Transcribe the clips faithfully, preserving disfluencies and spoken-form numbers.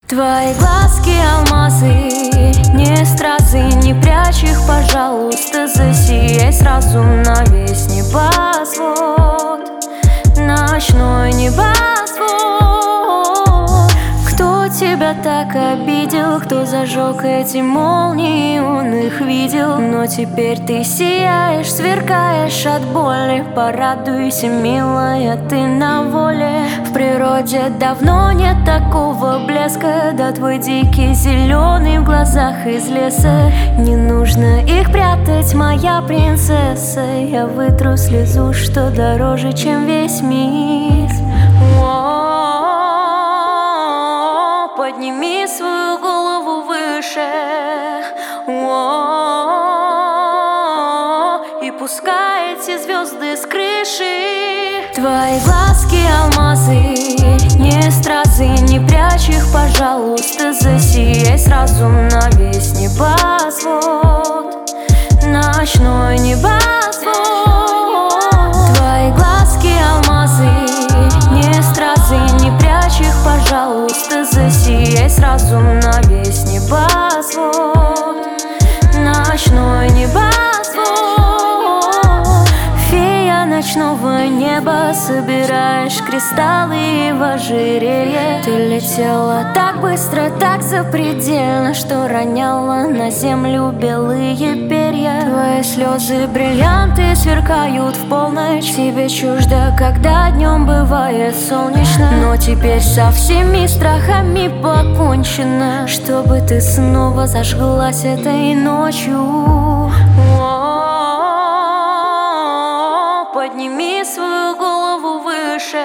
Твои глазки алмазы, не стразы, не прячь их, пожалуйста, засияй сразу на весь небосвод, ночной небосвод. Кто тебя так обидел, кто зажег эти молнии, он их видел. Но теперь ты сияешь, сверкаешь от боли. Порадуйся, милая, ты на воле. В природе давно нет такого блеска, да твой дикий зеленый в глазах из леса. Не нужно их прятать, моя принцесса, я вытру слезу, что дороже, чем весь мир. О-о-о, подними свою голову выше, о-о-о, и пускай эти звезды с крыши. Твои глазки алмазы, не стразы, не прячь их, пожалуйста, засияй сразу на весь небосвод, ночной небосвод. Твои глазки алмазы, не стразы, не прячь их, пожалуйста, засияй сразу на весь небосвод, ночной небосвод. Фея ночного неба, собираешь кристаллы в ожерелье. Ты летела так быстро, так запредельно, что роняла на землю белые перья. Твои слезы бриллианты сверкают в полночь. Тебе чуждо, когда днем бывает солнечно. Но теперь со всеми страхами покончено, чтобы ты снова зажглась этой ночью. Подними свою голову выше,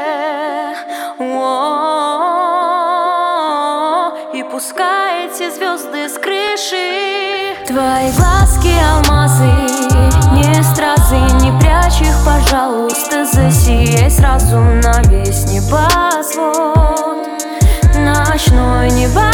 о-о-о, и пускай эти звезды с крыши. Твои глазки алмазы, не стразы, не прячь их, пожалуйста, засияй сразу на весь небосвод, ночной небосвод.